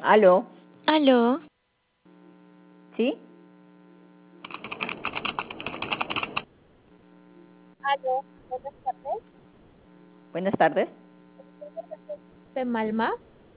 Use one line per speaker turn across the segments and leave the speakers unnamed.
Aló,
Aló,
¿sí?
Aló, buenas tardes.
Buenas tardes.
De Malma,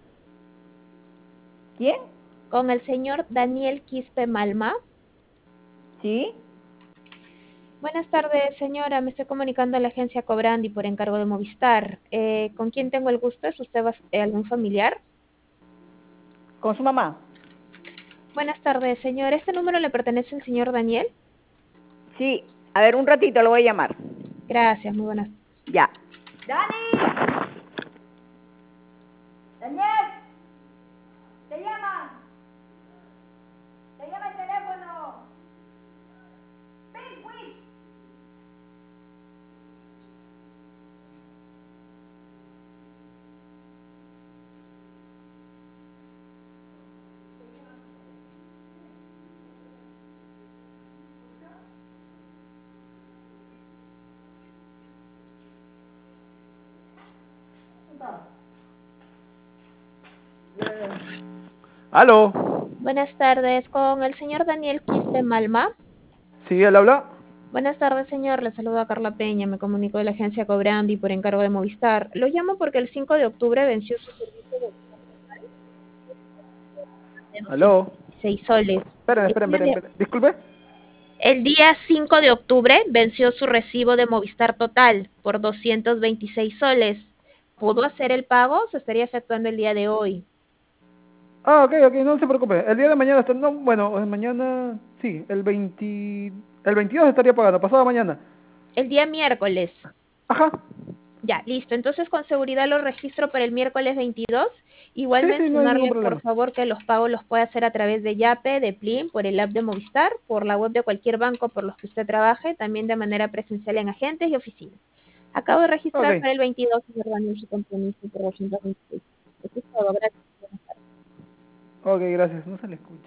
¿Quién?
con el señor Daniel Quispe Malma.
¿Sí?
Buenas tardes, señora. Me estoy comunicando a la agencia Cobrandi por encargo de Movistar. ¿Con quién tengo el gusto? ¿Es usted algún familiar?
¿Con su mamá?
Buenas tardes, señor. ¿Este número le pertenece al señor Daniel?
Sí. A ver, un ratito lo voy a llamar.
Gracias, muy buenas.
Ya. ¡Dani! ¡Daniel! ¡Te llaman! ¡Te llama el teléfono! ¡Ven, pues!
¿Aló?
Buenas tardes, con el señor Daniel Quispe Malma.
¿Sí, él habla?
Buenas tardes, señor. Le saluda Carla Peña. Me comunico de la agencia Cobrandi por encargo de Movistar. Lo llamo porque el 5 de octubre venció su servicio de
¿Aló?
206 soles.
Esperen. Disculpe.
El día 5 de octubre venció su recibo de Movistar Total por 226 soles. ¿Pudo hacer el pago? Se estaría efectuando el día de hoy.
Ok, no se preocupe. El día de mañana está... No, bueno, mañana... Sí, el 22 estaría pagando, pasado mañana.
El día miércoles.
Ajá.
Ya, listo. Entonces con seguridad lo registro para el miércoles 22. Igual
Sí, no hay ningún
mencionarle, por
problema.
favor, que los pagos los puede hacer a través de Yape, de Plin, por el app de Movistar, por la web de cualquier banco por los que usted trabaje, también de manera presencial en agentes y oficinas. Acabo de registrar
Ok.
para el 22, señor Daniel, su compromiso por 226. Eso es todo. Gracias.
Ok, gracias. No se le escucha.